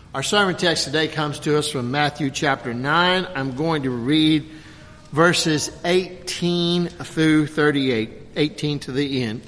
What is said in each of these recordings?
Our sermon text today comes to us from Matthew chapter 9. I'm going to read verses 18 through 38, 18 to the end.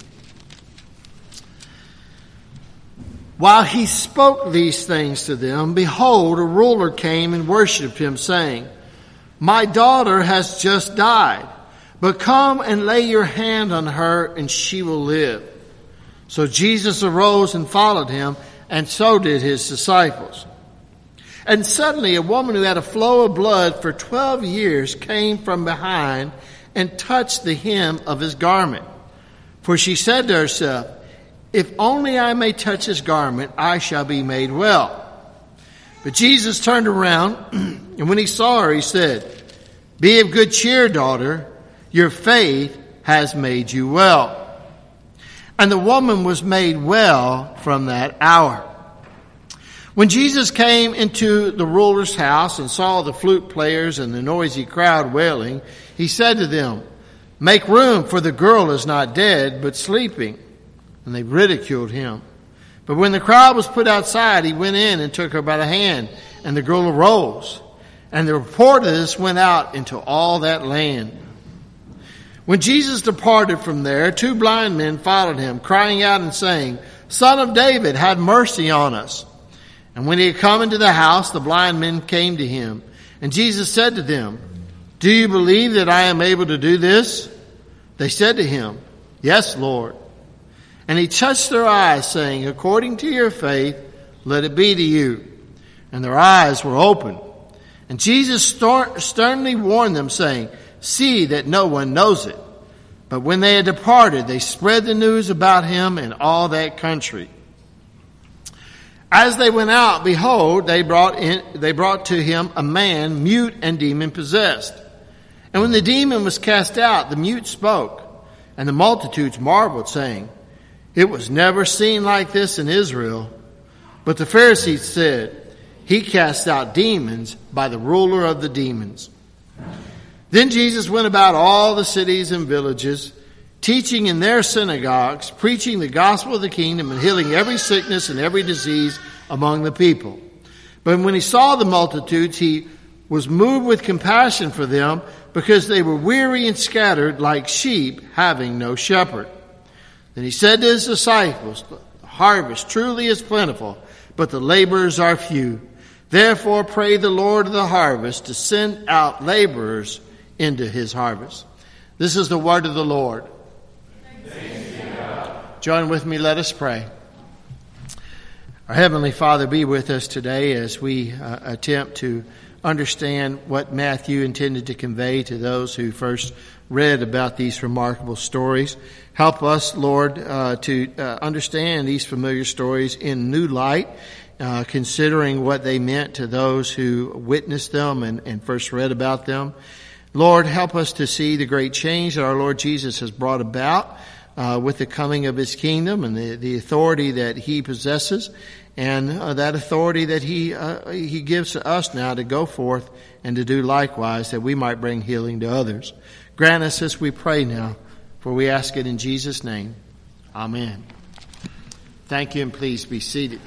While he spoke these things to them, behold, a ruler came and worshipped him, saying, My daughter has just died, but come and lay your hand on her, and she will live. So Jesus arose and followed him, and so did his disciples. And suddenly a woman who had a flow of blood for 12 years came from behind and touched the hem of his garment. For she said to herself, If only I may touch his garment, I shall be made well. But Jesus turned around, and when he saw her, he said, Be of good cheer, daughter, your faith has made you well. And the woman was made well from that hour. When Jesus came into the ruler's house and saw the flute players and the noisy crowd wailing, he said to them, Make room, for the girl is not dead, but sleeping. And they ridiculed him. But when the crowd was put outside, he went in and took her by the hand, and the girl arose. And the report of this went out into all that land. When Jesus departed from there, 2 blind men followed him, crying out and saying, Son of David, have mercy on us. And when he had come into the house, the blind men came to him. And Jesus said to them, Do you believe that I am able to do this? They said to him, Yes, Lord. And he touched their eyes, saying, According to your faith, let it be to you. And their eyes were opened. And Jesus sternly warned them, saying, See that no one knows it. But when they had departed, they spread the news about him in all that country. As they went out, behold, they brought to him a man mute and demon-possessed. And when the demon was cast out, the mute spoke, and the multitudes marveled, saying, It was never seen like this in Israel. But the Pharisees said, He cast out demons by the ruler of the demons. Then Jesus went about all the cities and villages, teaching in their synagogues, preaching the gospel of the kingdom, and healing every sickness and every disease among the people. But when he saw the multitudes, he was moved with compassion for them, because they were weary and scattered like sheep having no shepherd. Then he said to his disciples, The harvest truly is plentiful, but the laborers are few. Therefore pray the Lord of the harvest to send out laborers into his harvest. This is the word of the Lord. Join with me, let us pray. Our Heavenly Father, be with us today as we attempt to understand what Matthew intended to convey to those who first read about these remarkable stories. Help us, Lord, to understand these familiar stories in new light, considering what they meant to those who witnessed them and first read about them. Lord, help us to see the great change that our Lord Jesus has brought about with the coming of his kingdom and the authority that he possesses, and that authority that he gives to us now to go forth and to do likewise, that we might bring healing to others. Grant us this, we pray now, for we ask it in Jesus' name. Amen. Thank you, and please be seated.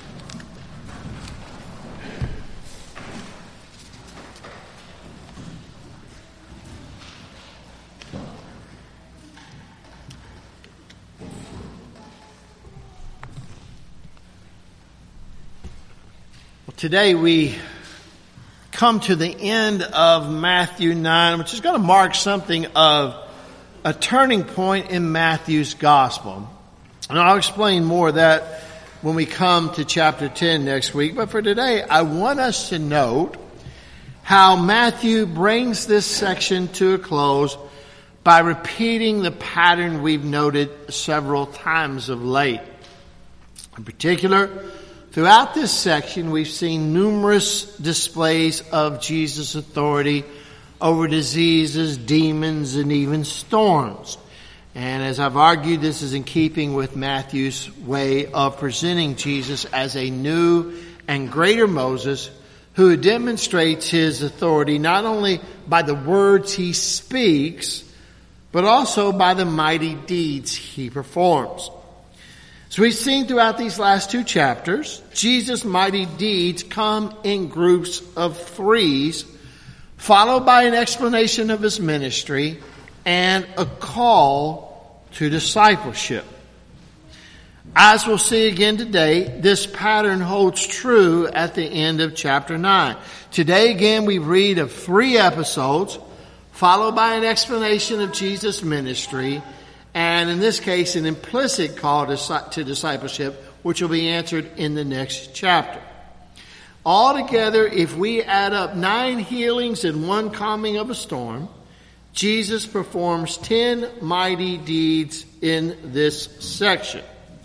Today we come to the end of Matthew 9, which is going to mark something of a turning point in Matthew's gospel. And I'll explain more of that when we come to chapter 10 next week. But for today, I want us to note how Matthew brings this section to a close by repeating the pattern we've noted several times of late. In particular, throughout this section, we've seen numerous displays of Jesus' authority over diseases, demons, and even storms. And as I've argued, this is in keeping with Matthew's way of presenting Jesus as a new and greater Moses who demonstrates his authority not only by the words he speaks, but also by the mighty deeds he performs. So we've seen throughout these last two chapters, Jesus' mighty deeds come in groups of threes, followed by an explanation of his ministry and a call to discipleship. As we'll see again today, this pattern holds true at the end of chapter 9. Today again we read of 3 episodes, followed by an explanation of Jesus' ministry, and in this case an implicit call to discipleship, which will be answered in the next chapter. Altogether, if we add up 9 healings and 1 calming of a storm, Jesus performs 10 mighty deeds in this section.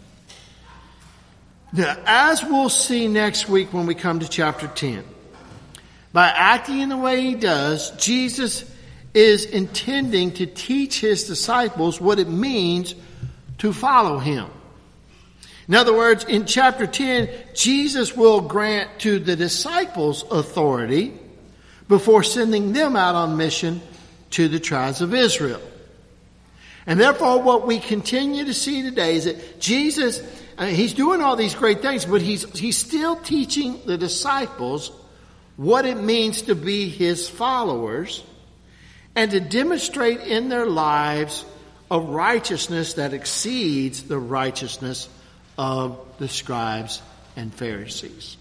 Now, as we'll see next week when we come to chapter 10, by acting in the way he does, Jesus is intending to teach his disciples what it means to follow him. In other words, in chapter 10, Jesus will grant to the disciples authority before sending them out on mission to the tribes of Israel. And therefore, what we continue to see today is that Jesus, he's doing all these great things, but he's still teaching the disciples what it means to be his followers and to demonstrate in their lives a righteousness that exceeds the righteousness of the scribes and Pharisees.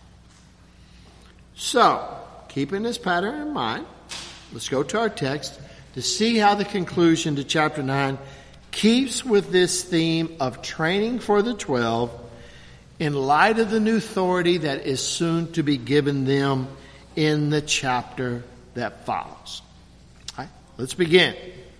So, keeping this pattern in mind, let's go to our text to see how the conclusion to chapter 9 keeps with this theme of training for the 12 in light of the new authority that is soon to be given them in the chapter that follows. All right, let's begin.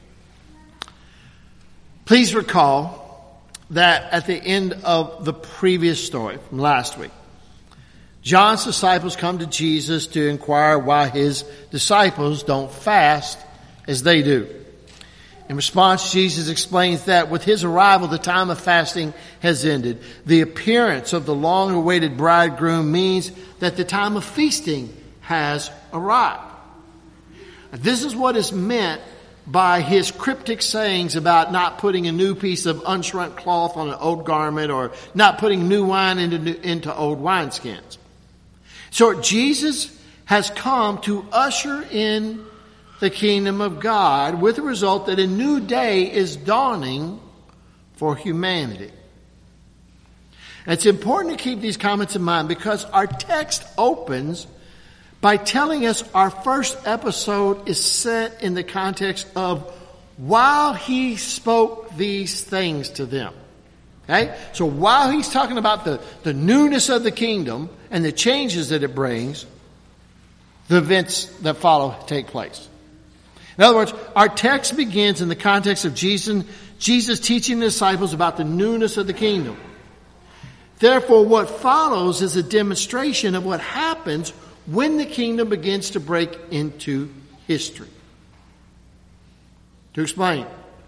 Please recall that at the end of the previous story from last week, John's disciples come to Jesus to inquire why his disciples don't fast as they do. In response, Jesus explains that with his arrival, the time of fasting has ended. The appearance of the long-awaited bridegroom means that the time of feasting has arrived. This is what is meant by his cryptic sayings about not putting a new piece of unshrunk cloth on an old garment or not putting new wine into old wineskins. So Jesus has come to usher in the kingdom of God with the result that a new day is dawning for humanity. And it's important to keep these comments in mind because our text opens by telling us our first episode is set in the context of while he spoke these things to them. Okay? So while he's talking about the newness of the kingdom and the changes that it brings, the events that follow take place. In other words, our text begins in the context of Jesus teaching the disciples about the newness of the kingdom. Therefore, what follows is a demonstration of what happens when the kingdom begins to break into history. To explain,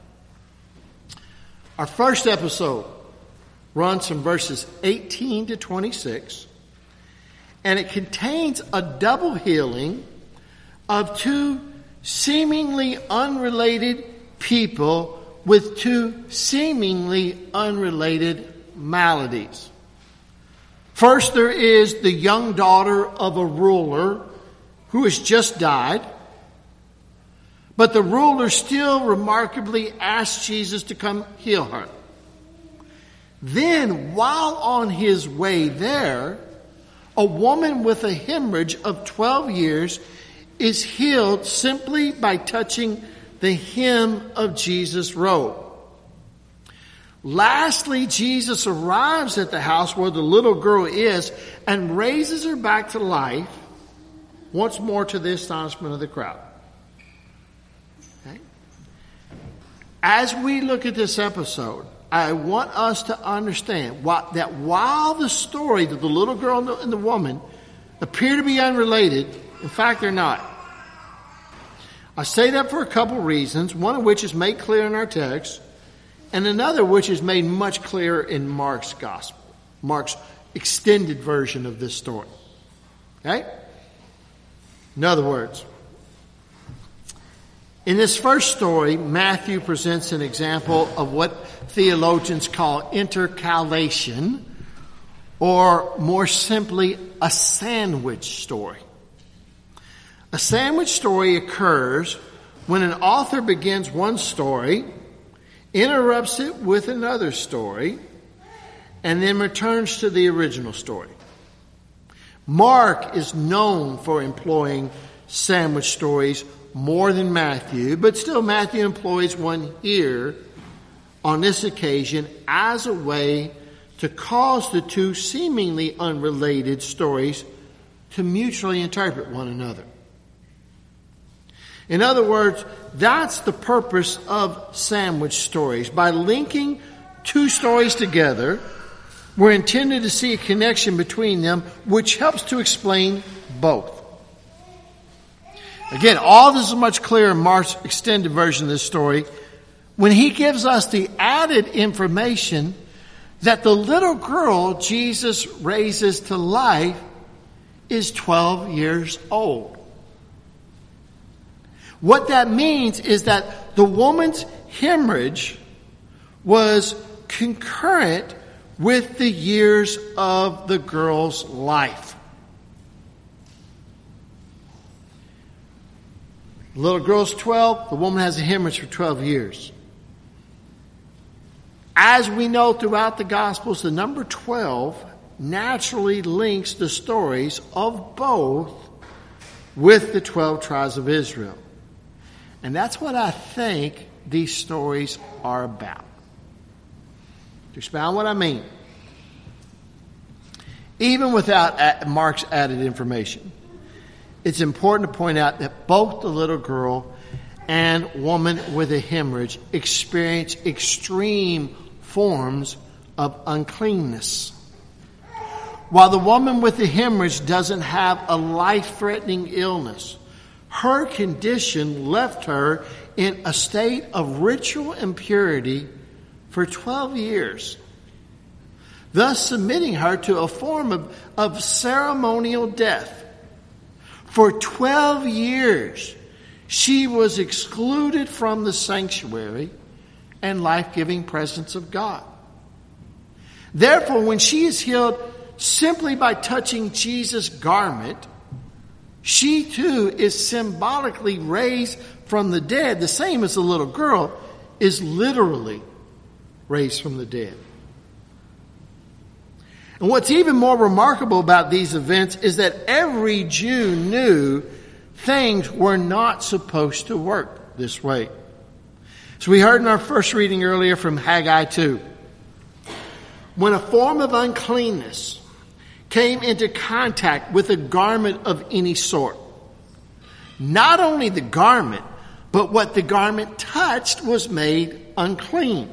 our first episode runs from verses 18 to 26, and it contains a double healing of 2 seemingly unrelated people with 2 seemingly unrelated maladies. First, there is the young daughter of a ruler who has just died, but the ruler still remarkably asks Jesus to come heal her. Then, while on his way there, a woman with a hemorrhage of 12 years is healed simply by touching the hem of Jesus' robe. Lastly, Jesus arrives at the house where the little girl is and raises her back to life, once more to the astonishment of the crowd. Okay? As we look at this episode, I want us to understand that while the story of the little girl and the woman appear to be unrelated, in fact, they're not. I say that for a couple reasons, one of which is made clear in our text, and another which is made much clearer in Mark's gospel, Mark's extended version of this story. Okay? In other words, In this first story, Matthew presents an example of what theologians call intercalation, or more simply, a sandwich story. A sandwich story occurs when an author begins one story, interrupts it with another story, and then returns to the original story. Mark is known for employing sandwich stories more than Matthew, but still Matthew employs one here on this occasion as a way to cause the two seemingly unrelated stories to mutually interpret one another. In other words, that's the purpose of sandwich stories. By linking two stories together, we're intended to see a connection between them, which helps to explain both. Again, all this is much clearer in Mark's extended version of this story when he gives us the added information that the little girl Jesus raises to life is 12 years old. What that means is that the woman's hemorrhage was concurrent with the years of the girl's life. The little girl's 12, the woman has a hemorrhage for 12 years. As we know throughout the Gospels, the number 12 naturally links the stories of both with the 12 tribes of Israel. And that's what I think these stories are about. To expound what I mean, even without Mark's added information, it's important to point out that both the little girl and woman with a hemorrhage experience extreme forms of uncleanness. While the woman with the hemorrhage doesn't have a life-threatening illness, her condition left her in a state of ritual impurity for 12 years, thus submitting her to a form of ceremonial death. For 12 years, she was excluded from the sanctuary and life-giving presence of God. Therefore, when she is healed simply by touching Jesus' garment, she too is symbolically raised from the dead, the same as the little girl is literally raised from the dead. And what's even more remarkable about these events is that every Jew knew things were not supposed to work this way. So we heard in our first reading earlier from Haggai 2, when a form of uncleanness came into contact with a garment of any sort, not only the garment, but what the garment touched was made unclean.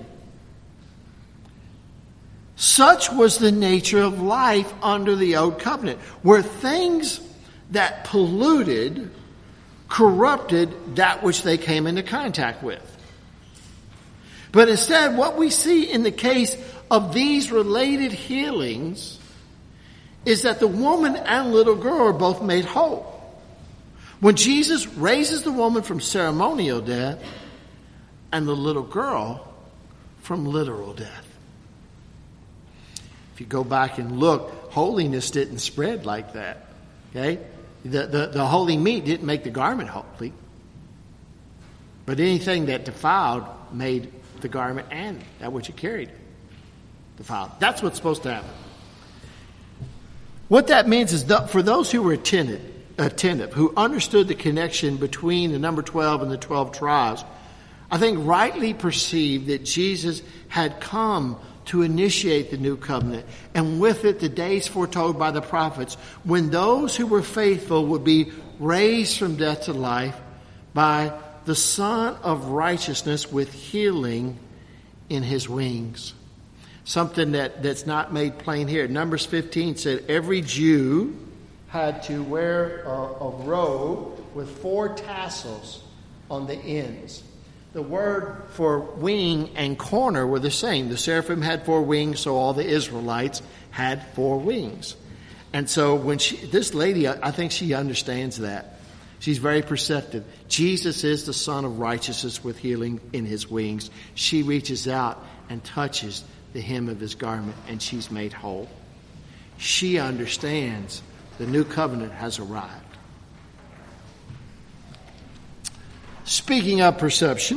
Such was the nature of life under the Old Covenant, where things that polluted, corrupted that which they came into contact with. But instead, what we see in the case of these related healings is that the woman and little girl are both made whole. When Jesus raises the woman from ceremonial death and the little girl from literal death. If you go back and look, holiness didn't spread like that. Okay? The holy meat didn't make the garment holy. But anything that defiled made the garment and that which it carried defiled. That's what's supposed to happen. What that means is that for those who were attentive, who understood the connection between the number 12 and the 12 tribes, I think rightly perceived that Jesus had come to initiate the new covenant, and with it the days foretold by the prophets when those who were faithful would be raised from death to life by the Son of Righteousness with healing in his wings. Something that's not made plain here. Numbers 15 said every Jew had to wear a robe with 4 tassels on the ends. The word for wing and corner were the same. The seraphim had 4 wings, so all the Israelites had 4 wings. And so when this lady, I think she understands that. She's very perceptive. Jesus is the Son of Righteousness with healing in his wings. She reaches out and touches the hem of his garment, and she's made whole. She understands the new covenant has arrived. Speaking of perception,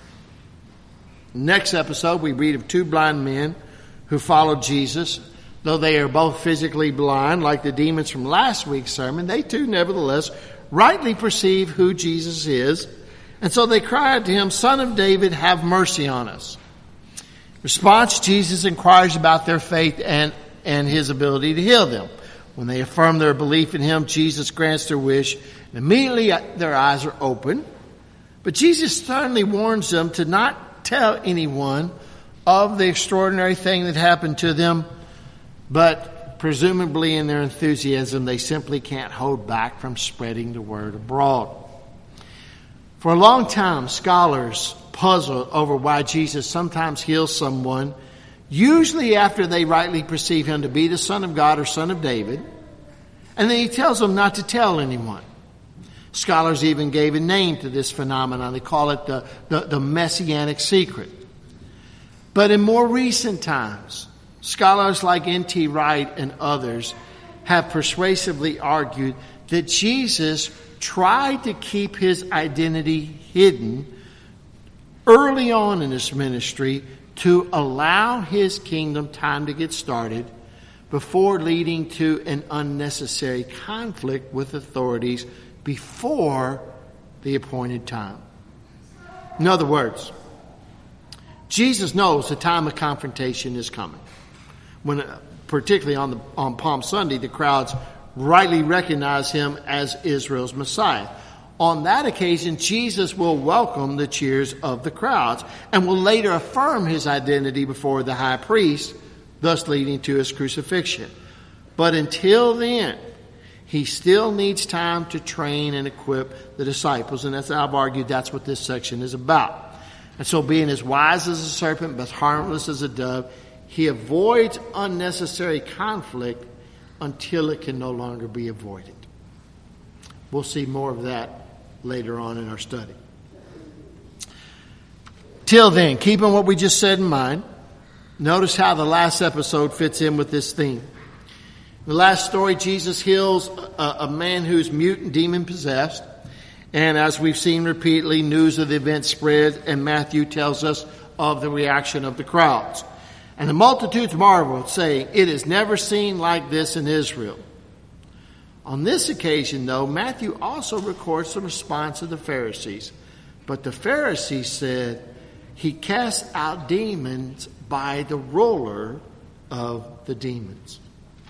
next episode we read of two blind men who followed Jesus. Though they are both physically blind, like the demons from last week's sermon, they too nevertheless rightly perceive who Jesus is. And so they cried to him, "Son of David, have mercy on us." Response, Jesus inquires about their faith and his ability to heal them. When they affirm their belief in him, Jesus grants their wish, and immediately their eyes are open. But Jesus sternly warns them to not tell anyone of the extraordinary thing that happened to them, but presumably in their enthusiasm, they simply can't hold back from spreading the word abroad. For a long time, scholars puzzle over why Jesus sometimes heals someone, usually after they rightly perceive him to be the Son of God or Son of David, and then he tells them not to tell anyone. Scholars even gave a name to this phenomenon. They call it the messianic secret. But in more recent times, scholars like N.T. Wright and others have persuasively argued that Jesus tried to keep his identity hidden early on in his ministry to allow his kingdom time to get started before leading to an unnecessary conflict with authorities before the appointed time. In other words, Jesus knows the time of confrontation is coming. When, particularly on Palm Sunday, the crowds rightly recognize him as Israel's Messiah. On that occasion, Jesus will welcome the cheers of the crowds and will later affirm his identity before the high priest, thus leading to his crucifixion. But until then, he still needs time to train and equip the disciples, and as I've argued, that's what this section is about. And so being as wise as a serpent but harmless as a dove, he avoids unnecessary conflict until it can no longer be avoided. We'll see more of that later on in our study. Till then, keeping what we just said in mind, notice how the last episode fits in with this theme. In the last story, Jesus heals a man who's mute and demon-possessed. And as we've seen repeatedly, news of the event spread, and Matthew tells us of the reaction of the crowds. And the multitudes marveled, saying, "It is never seen like this in Israel." On this occasion, though, Matthew also records the response of the Pharisees. But the Pharisees said, "He cast out demons by the ruler of the demons."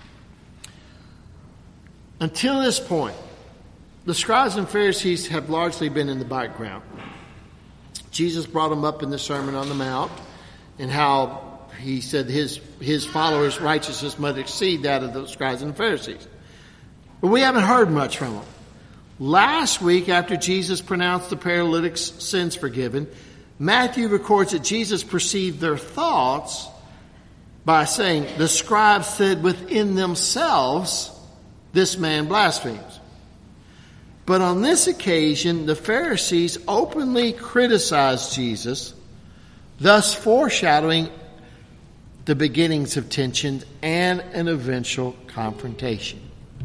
Until this point, the scribes and Pharisees have largely been in the background. Jesus brought them up in the Sermon on the Mount, and how he said his followers' righteousness must exceed that of the scribes and Pharisees. But we haven't heard much from them. Last week, after Jesus pronounced the paralytic's sins forgiven, Matthew records that Jesus perceived their thoughts by saying, "The scribes said within themselves, 'This man blasphemes.'" But on this occasion, the Pharisees openly criticized Jesus, thus foreshadowing the beginnings of tension and an eventual confrontation.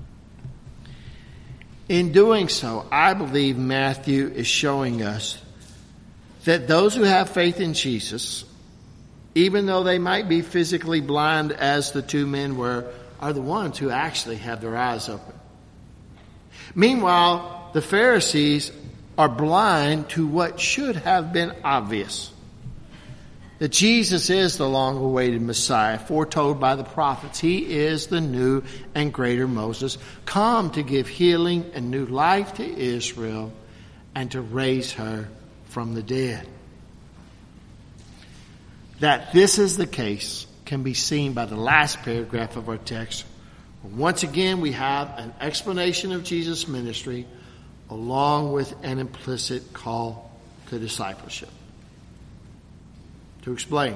In doing so, I believe Matthew is showing us that those who have faith in Jesus, even though they might be physically blind as the two men were, are the ones who actually have their eyes open. Meanwhile, the Pharisees are blind to what should have been obvious. That Jesus is the long-awaited Messiah, foretold by the prophets. He is the new and greater Moses, come to give healing and new life to Israel and to raise her from the dead. That this is the case can be seen by the last paragraph of our text. Once again, we have an explanation of Jesus' ministry along with an implicit call to discipleship. To explain,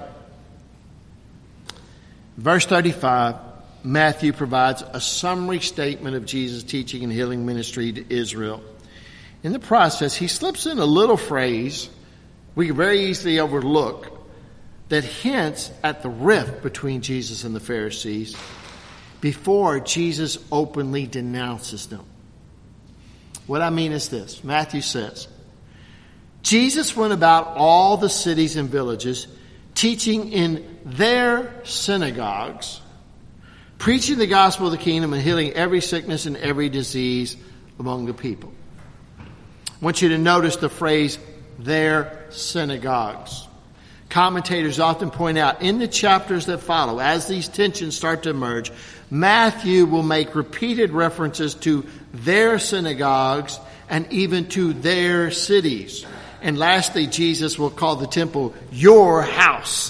verse 35, Matthew provides a summary statement of Jesus' teaching and healing ministry to Israel. in the process, he slips in a little phrase we can very easily overlook that hints at the rift between Jesus and the Pharisees before Jesus openly denounces them. What I mean is this. Matthew says, Jesus went about all the cities and villages, teaching in their synagogues, preaching the gospel of the kingdom and healing every sickness and every disease among the people. I want you to notice the phrase, their synagogues. Commentators often point out in the chapters that follow, as these tensions start to emerge, Matthew will make repeated references to their synagogues and even to their cities. And lastly, Jesus will call the temple your house.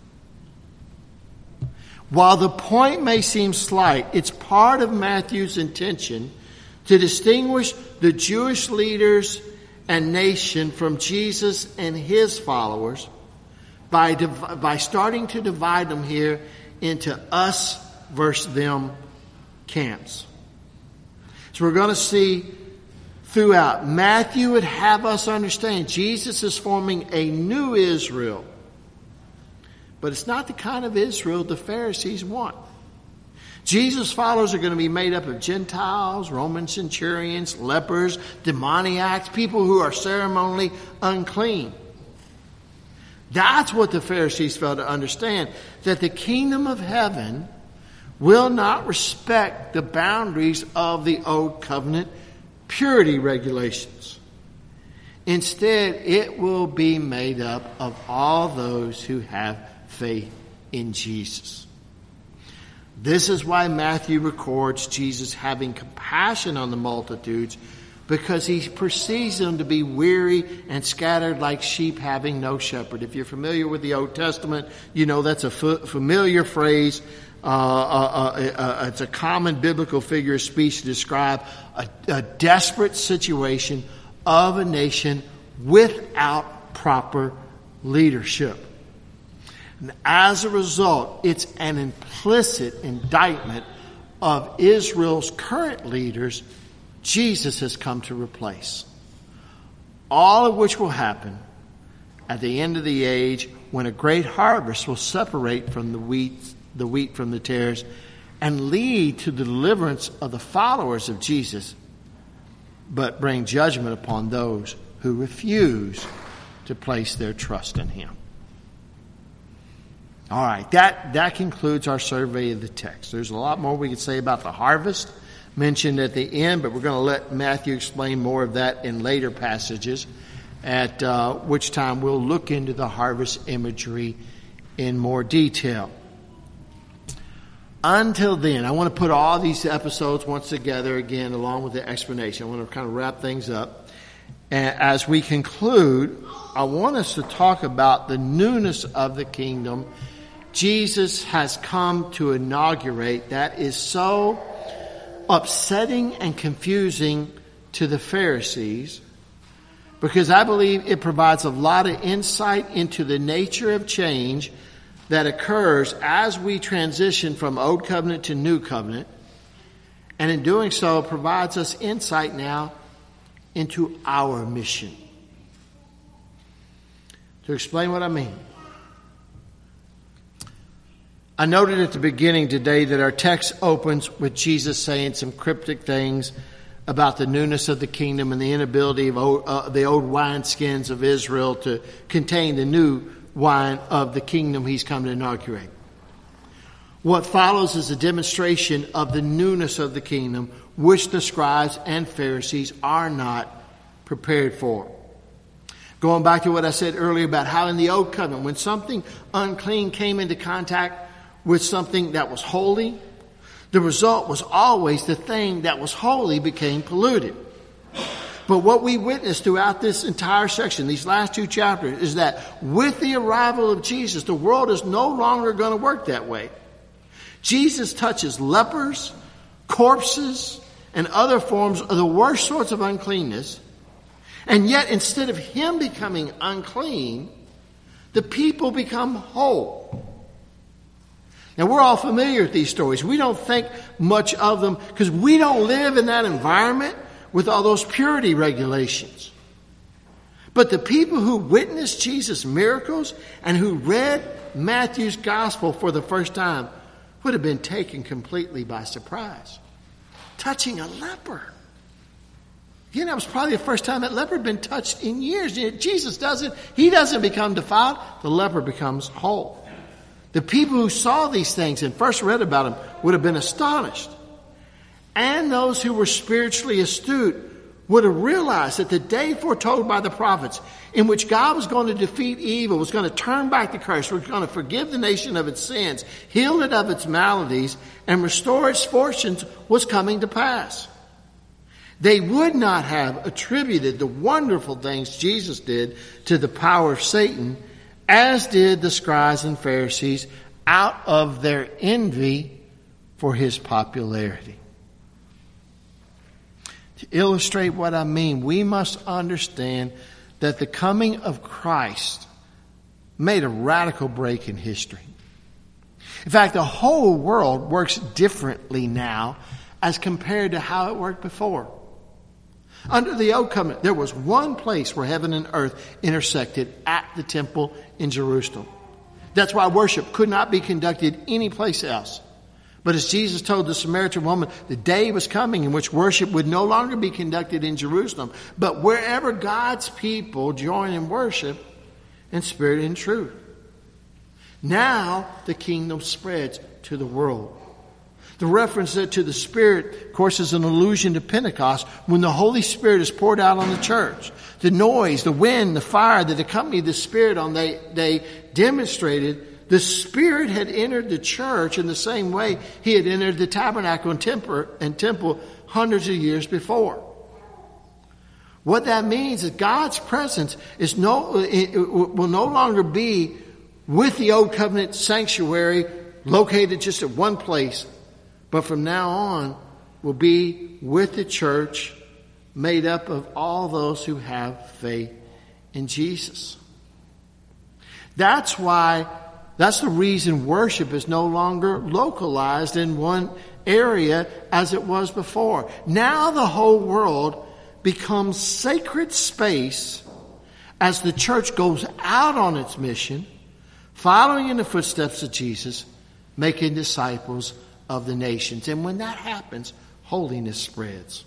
While the point may seem slight, it's part of Matthew's intention to distinguish the Jewish leaders and nation from Jesus and his followers by starting to divide them here into us versus them camps. So we're going to see throughout, Matthew would have us understand Jesus is forming a new Israel. But it's not the kind of Israel the Pharisees want. Jesus' followers are going to be made up of Gentiles, Roman centurions, lepers, demoniacs, people who are ceremonially unclean. That's what the Pharisees failed to understand, that the kingdom of heaven will not respect the boundaries of the old covenant purity regulations. Instead, it will be made up of all those who have faith in Jesus. This is why Matthew records Jesus having compassion on the multitudes, because he perceives them to be weary and scattered like sheep having no shepherd. If you're familiar with the Old Testament, you know that's a familiar phrase. It's a common biblical figure of speech to describe a desperate situation of a nation without proper leadership. And as a result, it's an implicit indictment of Israel's current leaders Jesus has come to replace. All of which will happen at the end of the age when a great harvest will separate from the wheat from the tares and lead to the deliverance of the followers of Jesus, but bring judgment upon those who refuse to place their trust in him. All right, that concludes our survey of the text. There's a lot more we could say about the harvest mentioned at the end, but we're going to let Matthew explain more of that in later passages, at which time we'll look into the harvest imagery in more detail. Until then, I want to put all these episodes once together again, along with the explanation. I want to kind of wrap things up. And as we conclude, I want us to talk about the newness of the kingdom Jesus has come to inaugurate that is so upsetting and confusing to the Pharisees, because I believe it provides a lot of insight into the nature of change that occurs as we transition from Old Covenant to New Covenant, and in doing so provides us insight now into our mission. To explain what I mean, I noted at the beginning today that our text opens with Jesus saying some cryptic things about the newness of the kingdom and the inability of the old wineskins of Israel to contain the new wine of the kingdom he's come to inaugurate. What follows is a demonstration of the newness of the kingdom, which the scribes and Pharisees are not prepared for. Going back to what I said earlier about how in the old covenant, when something unclean came into contact with something that was holy, the result was always the thing that was holy became polluted. But what we witnessed throughout this entire section, these last two chapters, is that with the arrival of Jesus, the world is no longer going to work that way. Jesus touches lepers, corpses, and other forms of the worst sorts of uncleanness. And yet, instead of him becoming unclean, the people become whole. Now, we're all familiar with these stories. We don't think much of them because we don't live in that environment with all those purity regulations. But the people who witnessed Jesus' miracles and who read Matthew's gospel for the first time would have been taken completely by surprise. Touching a leper. Again, that was probably the first time that leper had been touched in years. Jesus doesn't. He doesn't become defiled. The leper becomes whole. The people who saw these things and first read about them would have been astonished. And those who were spiritually astute would have realized that the day foretold by the prophets, in which God was going to defeat evil, was going to turn back the curse, was going to forgive the nation of its sins, heal it of its maladies, and restore its fortunes, was coming to pass. They would not have attributed the wonderful things Jesus did to the power of Satan, as did the scribes and Pharisees, out of their envy for his popularity. To illustrate what I mean, we must understand that the coming of Christ made a radical break in history. In fact, the whole world works differently now as compared to how it worked before. Under the Old Covenant, there was one place where heaven and earth intersected, at the temple in Jerusalem. That's why worship could not be conducted anyplace else. But as Jesus told the Samaritan woman, the day was coming in which worship would no longer be conducted in Jerusalem, but wherever God's people join in worship in spirit and truth. Now the kingdom spreads to the world. The reference to the Spirit, of course, is an allusion to Pentecost, when the Holy Spirit is poured out on the church. The noise, the wind, the fire that accompanied the Spirit on that day demonstrated the Spirit had entered the church in the same way he had entered the tabernacle and temple hundreds of years before. What that means is God's presence will no longer be with the Old Covenant sanctuary located just at one place, but from now on will be with the church made up of all those who have faith in Jesus. That's the reason worship is no longer localized in one area as it was before. Now the whole world becomes sacred space as the church goes out on its mission, following in the footsteps of Jesus, making disciples of the nations. And when that happens, holiness spreads.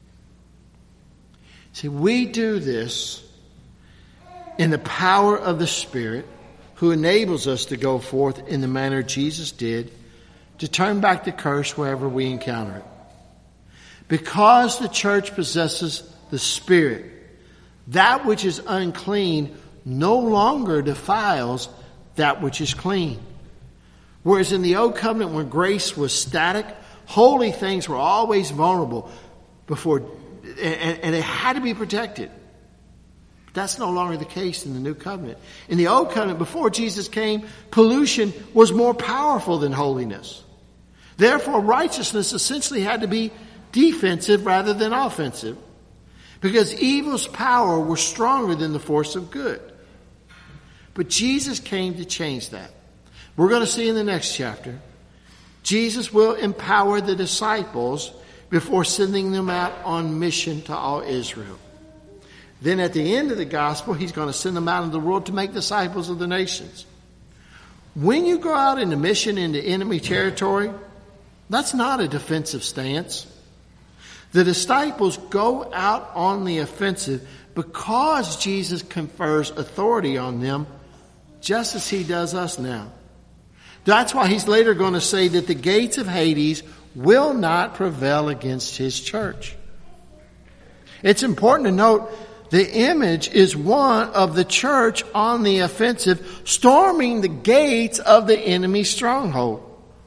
See, we do this in the power of the Spirit, who enables us to go forth in the manner Jesus did, to turn back the curse wherever we encounter it. Because the church possesses the Spirit, that which is unclean no longer defiles that which is clean. Whereas in the Old Covenant, when grace was static, holy things were always vulnerable before, and they had to be protected. That's no longer the case in the New Covenant. In the Old Covenant, before Jesus came, pollution was more powerful than holiness. Therefore, righteousness essentially had to be defensive rather than offensive, because evil's power was stronger than the force of good. But Jesus came to change that. We're going to see in the next chapter, Jesus will empower the disciples before sending them out on mission to all Israel. Then at the end of the gospel, he's going to send them out into the world to make disciples of the nations. When you go out into mission into enemy territory, that's not a defensive stance. The disciples go out on the offensive because Jesus confers authority on them, just as he does us now. That's why he's later going to say that the gates of Hades will not prevail against his church. It's important to note the image is one of the church on the offensive, storming the gates of the enemy's stronghold.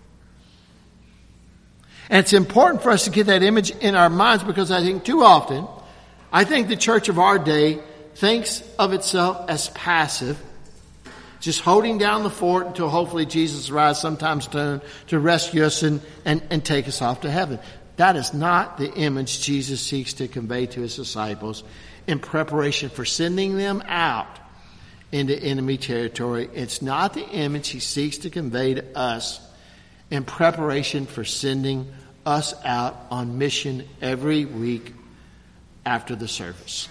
And it's important for us to get that image in our minds, because I think too often, the church of our day thinks of itself as passive, just holding down the fort until hopefully Jesus arrives sometime soon to rescue us and take us off to heaven. That is not the image Jesus seeks to convey to his disciples in preparation for sending them out into enemy territory. It's not the image he seeks to convey to us in preparation for sending us out on mission every week after the service.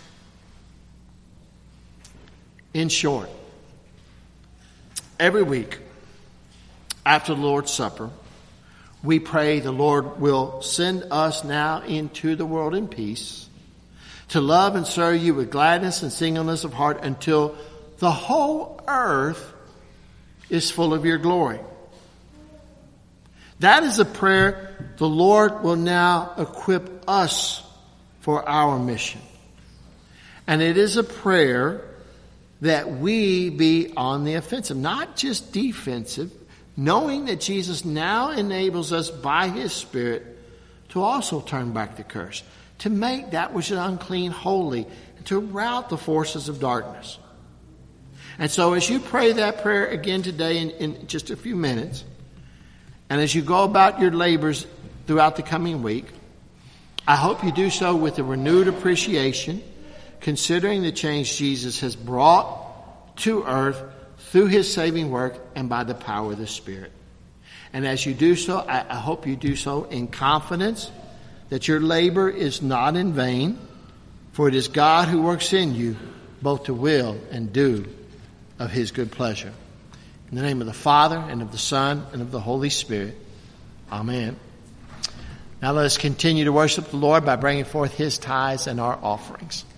In short, every week after the Lord's Supper, we pray the Lord will send us now into the world in peace, to love and serve you with gladness and singleness of heart until the whole earth is full of your glory. That is a prayer the Lord will now equip us for our mission. And it is a prayer that we be on the offensive, not just defensive, knowing that Jesus now enables us by his Spirit to also turn back the curse, to make that which is unclean holy, and to rout the forces of darkness. And so as you pray that prayer again today in just a few minutes, and as you go about your labors throughout the coming week, I hope you do so with a renewed appreciation, considering the change Jesus has brought to earth through his saving work and by the power of the Spirit. And as you do so, I hope you do so in confidence that your labor is not in vain, for it is God who works in you both to will and do of his good pleasure. In the name of the Father, and of the Son, and of the Holy Spirit. Amen. Now let us continue to worship the Lord by bringing forth his tithes and our offerings.